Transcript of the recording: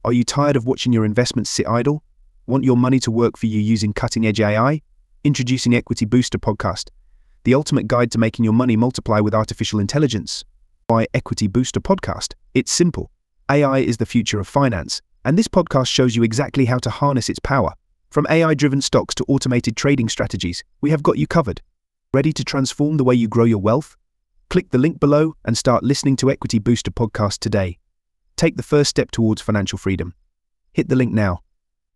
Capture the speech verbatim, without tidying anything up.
Are you tired of watching your investments sit idle? Want your money to work for you using cutting-edge A I? Introducing Equity Booster Podcast, the ultimate guide to making your money multiply with artificial intelligence. By Equity Booster Podcast. It's simple. A I is the future of finance, and this podcast shows you exactly how to harness its power. From A I-driven stocks to automated trading strategies, we have got you covered. Ready to transform the way you grow your wealth? Click the link below and start listening to Equity Booster Podcast today. Take the first step towards financial freedom. Hit the link now.